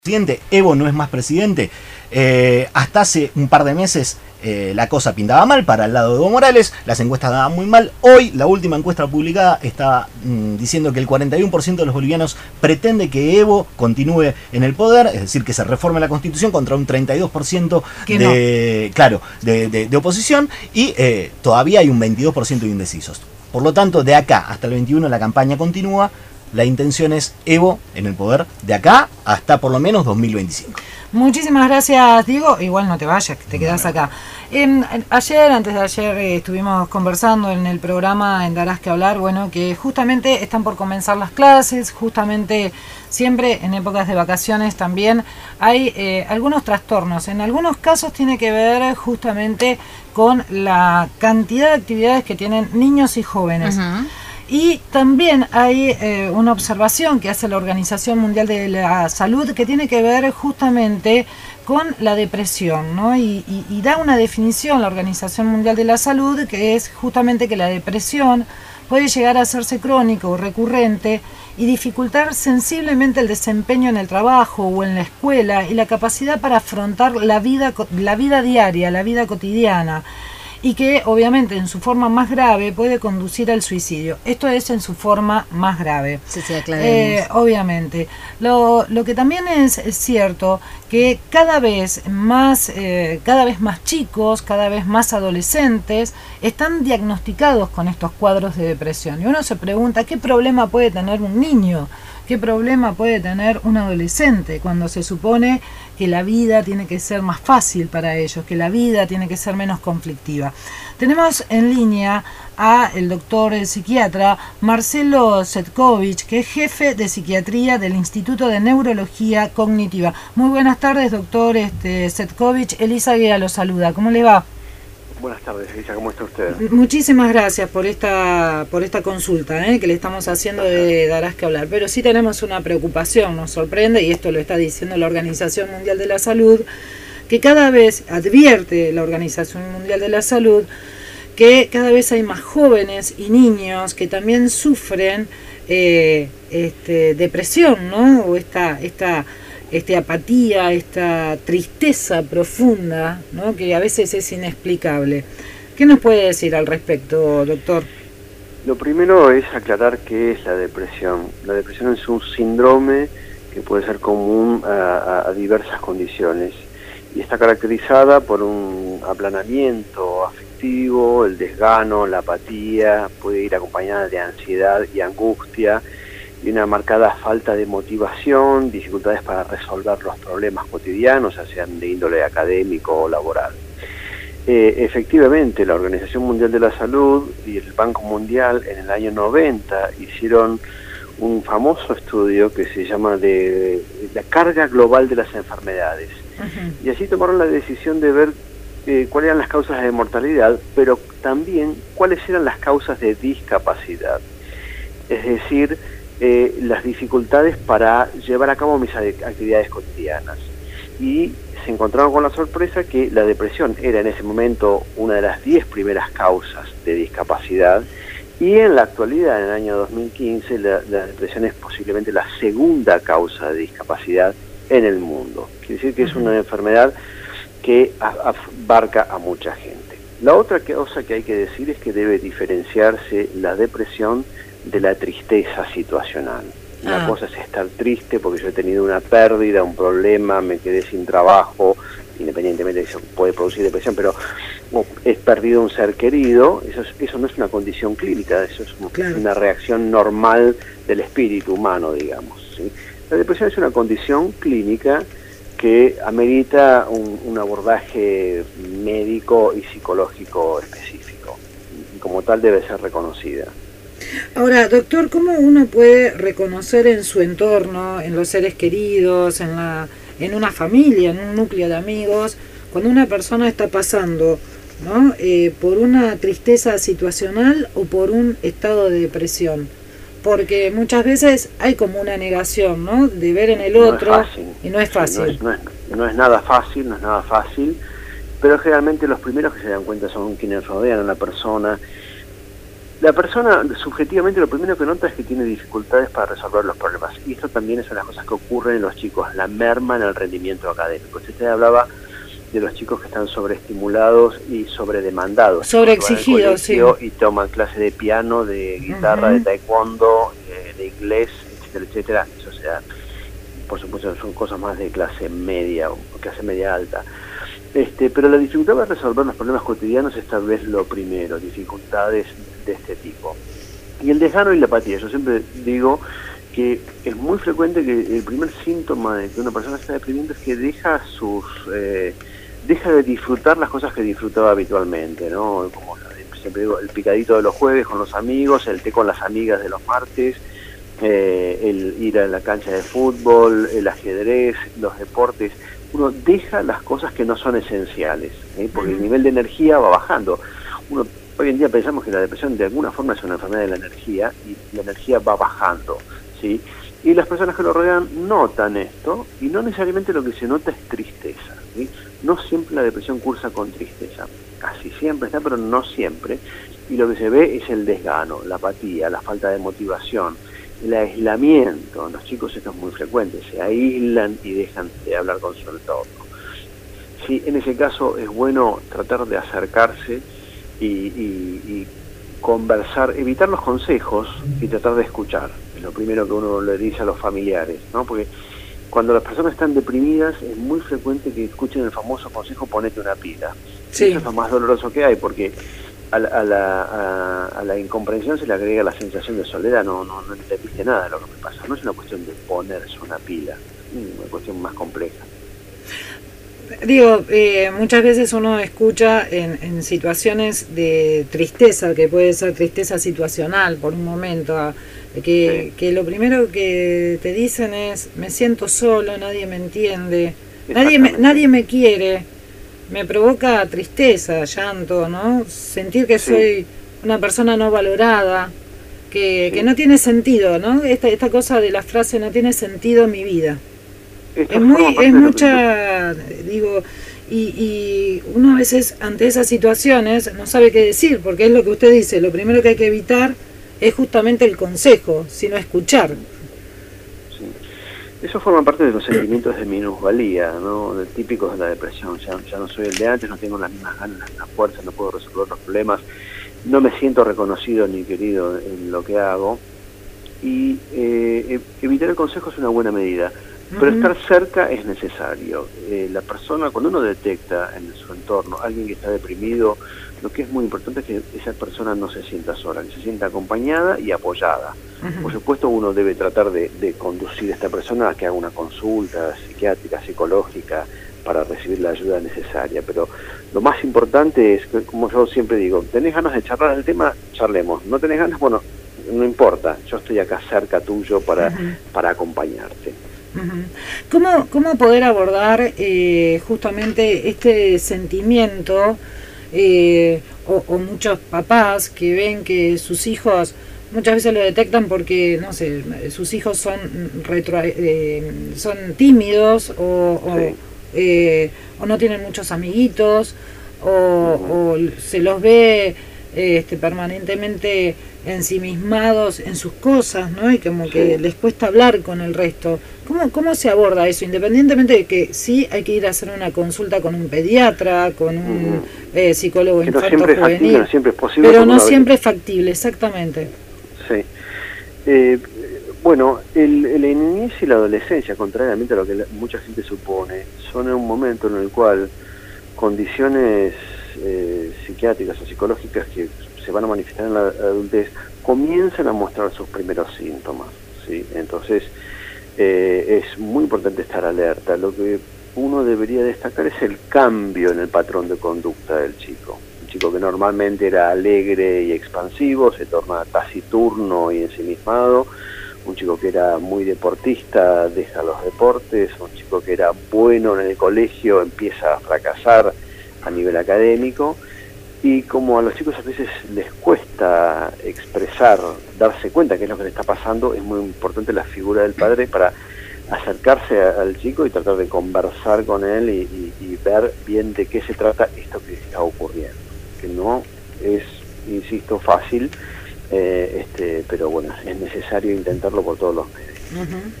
presidente, Evo no es más presidente. Hasta hace un par de meses la cosa pintaba mal para el lado de Evo Morales, las encuestas daban muy mal. Hoy la última encuesta publicada está diciendo que el 41% de los bolivianos pretende que Evo continúe en el poder, es decir, que se reforme la Constitución, contra un 32% de oposición, y todavía hay un 22% de indecisos. Por lo tanto, de acá hasta el 21 la campaña continúa. La intención es Evo en el poder de acá hasta por lo menos 2025. Muchísimas gracias, Diego. Igual no te vayas, que te quedás acá. Antes de ayer, estuvimos conversando en el programa en Darás que Hablar, bueno, que justamente están por comenzar las clases, justamente siempre en épocas de vacaciones también hay algunos trastornos. En algunos casos tiene que ver justamente con la cantidad de actividades que tienen niños y jóvenes. Y también hay una observación que hace la Organización Mundial de la Salud que tiene que ver justamente con la depresión, ¿no? Y da una definición la Organización Mundial de la Salud, que es justamente que la depresión puede llegar a hacerse crónico o recurrente y dificultar sensiblemente el desempeño en el trabajo o en la escuela y la capacidad para afrontar la vida diaria, la vida cotidiana. Y que obviamente en su forma más grave puede conducir al suicidio. Esto es en su forma más grave. Sí, aclaremos. Obviamente. Lo que también es cierto que cada vez más chicos, cada vez más adolescentes están diagnosticados con estos cuadros de depresión. Y uno se pregunta, ¿qué problema puede tener un niño? ¿Qué problema puede tener un adolescente cuando se supone que la vida tiene que ser más fácil para ellos, que la vida tiene que ser menos conflictiva? Tenemos en línea al doctor psiquiatra Marcelo Cetkovich, que es jefe de psiquiatría del Instituto de Neurología Cognitiva. Muy buenas tardes, doctor Cetkovich. Elisa Guía lo saluda. ¿Cómo le va? Buenas tardes, Elisa, ¿cómo está usted? Muchísimas gracias por esta consulta que le estamos haciendo de Darás que Hablar. Pero sí tenemos una preocupación, nos sorprende, y esto lo está diciendo la Organización Mundial de la Salud, que cada vez advierte la Organización Mundial de la Salud que cada vez hay más jóvenes y niños que también sufren depresión, ¿no? O esta apatía, esta tristeza profunda, ¿no? Que a veces es inexplicable. ¿Qué nos puede decir al respecto, doctor? Lo primero es aclarar qué es la depresión. La depresión es un síndrome que puede ser común a diversas condiciones y está caracterizada por un aplanamiento afectivo, el desgano, la apatía, puede ir acompañada de ansiedad y angustia, y una marcada falta de motivación, dificultades para resolver los problemas cotidianos, ya sean de índole académico o laboral. Efectivamente, la Organización Mundial de la Salud y el Banco Mundial en el año 90 hicieron un famoso estudio que se llama de la carga global de las enfermedades. Y así tomaron la decisión de ver cuáles eran las causas de mortalidad, pero también cuáles eran las causas de discapacidad. Es decir, las dificultades para llevar a cabo mis actividades cotidianas. Y se encontraron con la sorpresa que la depresión era en ese momento una de las 10 primeras causas de discapacidad, y en la actualidad, en el año 2015, la depresión es posiblemente la segunda causa de discapacidad en el mundo. Quiere decir que es una enfermedad que abarca a mucha gente. La otra cosa que hay que decir es que debe diferenciarse la depresión de la tristeza situacional. Una cosa es estar triste porque yo he tenido una pérdida, un problema, me quedé sin trabajo, independientemente de que eso puede producir depresión, pero he perdido un ser querido, eso no es una condición clínica, eso es una reacción normal del espíritu humano, digamos, ¿sí? La depresión es una condición clínica que amerita un abordaje médico y psicológico específico, y como tal debe ser reconocida. Ahora, doctor, ¿cómo uno puede reconocer en su entorno, en los seres queridos, en una familia, en un núcleo de amigos, cuando una persona está pasando, ¿no? Por una tristeza situacional o por un estado de depresión? Porque muchas veces hay como una negación, ¿no? De ver en el otro, y no es fácil. No es nada fácil, pero generalmente los primeros que se dan cuenta son quienes rodean a la persona. La persona subjetivamente lo primero que nota es que tiene dificultades para resolver los problemas, y esto también es una de las cosas que ocurren en los chicos, la merma en el rendimiento académico. Usted hablaba de los chicos que están sobreestimulados y sobredemandados, sobreexigidos, sí, y toman clases de piano, de guitarra, de taekwondo, de inglés, etcétera, etcétera. Eso se da, por supuesto, son cosas más de clase media o clase media alta. Pero la dificultad de resolver los problemas cotidianos es tal vez lo primero, dificultades de este tipo. Y el desgano y la apatía. Yo siempre digo que es muy frecuente que el primer síntoma de que una persona está deprimiendo es que deja de disfrutar las cosas que disfrutaba habitualmente, ¿no? Como siempre digo, el picadito de los jueves con los amigos, el té con las amigas de los martes, el ir a la cancha de fútbol, el ajedrez, los deportes. Uno deja las cosas que no son esenciales, porque el nivel de energía va bajando. Hoy en día pensamos que la depresión de alguna forma es una enfermedad de la energía, y la energía va bajando, ¿sí? Y las personas que lo rodean notan esto, y no necesariamente lo que se nota es tristeza, ¿sí? No siempre la depresión cursa con tristeza, casi siempre está, pero no siempre, y lo que se ve es el desgano, la apatía, la falta de motivación, el aislamiento. Los chicos esto es muy frecuente, se aíslan y dejan de hablar con su entorno. Sí, en ese caso es bueno tratar de acercarse y conversar, evitar los consejos y tratar de escuchar. Es lo primero que uno le dice a los familiares, ¿no? Porque cuando las personas están deprimidas es muy frecuente que escuchen el famoso consejo: ponete una pila. Sí. Eso es lo más doloroso que hay, porque a la incomprensión se le agrega la sensación de soledad. No entendiste nada de lo que me pasa. No es una cuestión de ponerse una pila, es una cuestión más compleja. Digo, muchas veces uno escucha en situaciones de tristeza, que puede ser tristeza situacional por un momento, que lo primero que te dicen es: me siento solo, nadie me entiende, nadie me quiere. Me provoca tristeza, llanto, ¿no? Sentir que soy una persona no valorada, que no tiene sentido, ¿no? Esta cosa de la frase: no tiene sentido en mi vida. Es mucha, digo, y uno a veces ante esas situaciones no sabe qué decir, porque es lo que usted dice, lo primero que hay que evitar es justamente el consejo, sino escuchar. Sí. Eso forma parte de los sentimientos de minusvalía, ¿no? Típicos de la depresión. Ya no soy el de antes, no tengo las mismas ganas, las mismas fuerzas, no puedo resolver los problemas, no me siento reconocido ni querido en lo que hago, y evitar el consejo es una buena medida. Pero estar cerca es necesario. La persona, cuando uno detecta en su entorno a alguien que está deprimido, lo que es muy importante es que esa persona no se sienta sola, que se sienta acompañada y apoyada. Por supuesto, uno debe tratar de conducir a esta persona a que haga una consulta psiquiátrica, psicológica, para recibir la ayuda necesaria. Pero lo más importante es, como yo siempre digo, ¿tenés ganas de charlar del tema? Charlemos. ¿No tenés ganas? Bueno, no importa, yo estoy acá cerca tuyo para acompañarte. ¿Cómo poder abordar justamente este sentimiento, o muchos papás que ven que sus hijos muchas veces lo detectan porque, no sé, sus hijos son tímidos o no tienen muchos amiguitos o se los ve permanentemente ensimismados en sus cosas, ¿no? Y como que les cuesta hablar con el resto. ¿Cómo se aborda eso? Independientemente de que sí hay que ir a hacer una consulta con un pediatra, con un psicólogo infanto-juvenil, no siempre es posible, pero no siempre es factible, exactamente. Sí. Bueno, el niñez y la adolescencia, contrariamente a lo que mucha gente supone, son en un momento en el cual condiciones psiquiátricas o psicológicas que se van a manifestar en la adultez comienzan a mostrar sus primeros síntomas, ¿sí? Entonces es muy importante estar alerta. Lo que uno debería destacar es el cambio en el patrón de conducta del chico. Un chico que normalmente era alegre y expansivo se torna taciturno y ensimismado. Un chico que era muy deportista deja los deportes. Un chico que era bueno en el colegio empieza a fracasar a nivel académico. Y como a los chicos a veces les cuesta expresar, darse cuenta qué es lo que le está pasando, es muy importante la figura del padre para acercarse al chico y tratar de conversar con él y ver bien de qué se trata esto que está ocurriendo. Que no es, insisto, fácil, pero bueno, es necesario intentarlo por todos los medios.